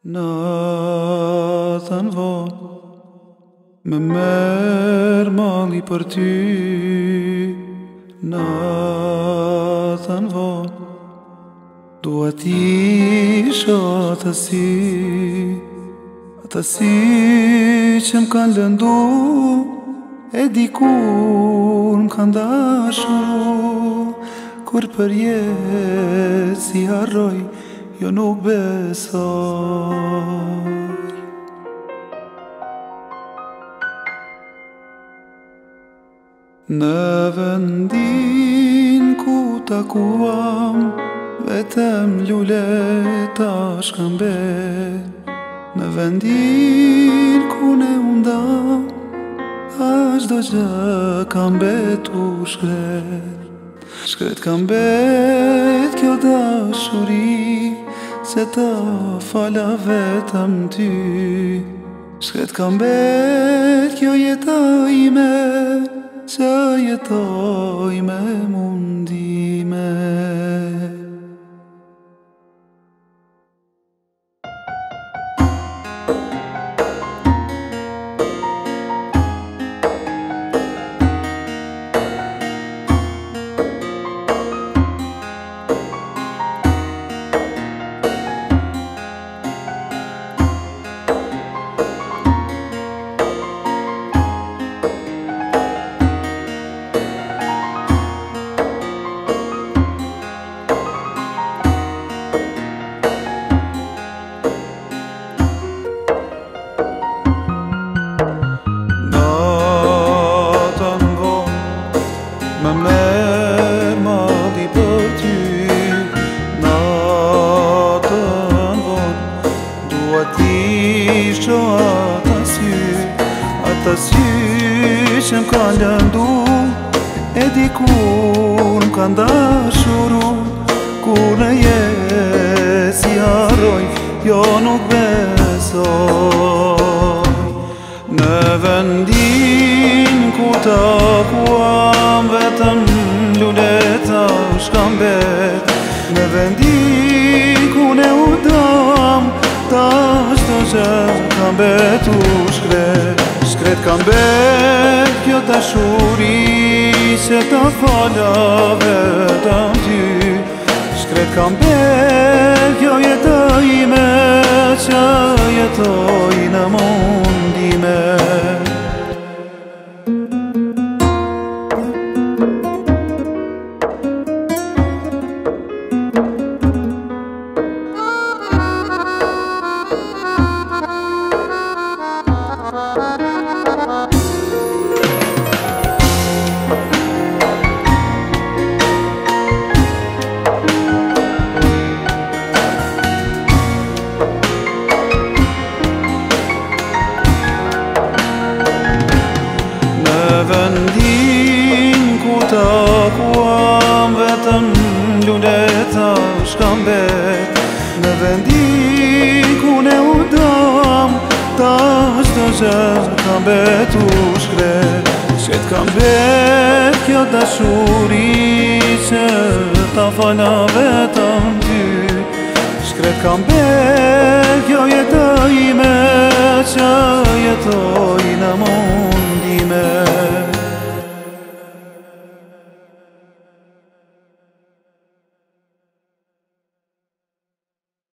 Natën vonë me merë mali për ty. Natën vonë dua t'i shoh atë si që m'kan lëndu, e dikur m'kan dashuru. Kur për jetë si harroj, jo nuk besoj. Në vendin ku takuam, vetëm luleta shkëmbet. Në vendin ku ne undam, çdo gjë ka mbetur shkret. Shkret ka mbet kjo dashuri, se ta fala vetëm ty. Shkret ka mbet kjo jeta ime, që jetoj me mundime. Me merë mali për ty. Natën vonë dua t'i shoh atë sy që m'kan lëndu, e dikur m'kan dashuru. Kur në jetë si harroj, jo nuk besoj. Në vendin ku takuam, vetëm luleta shkëmbet. Në vendin ku ne udam, çdo gjë ka mbetur shkret. Shkret ka mbet kjo dashuri, se ta fala vetëm ty. Shkret ka mbet kjo jeta ime, që jetoj në mundime. Vendin ku takuam, vetëm luleta shkëmbet. Në vendin ku ne udam, çdo gjë ka mbetur shkret. Shkret ka mbet kjo dashuri, që ta fala vetëm ty. Shkret ka mbet kjo jeta ime, që jetoj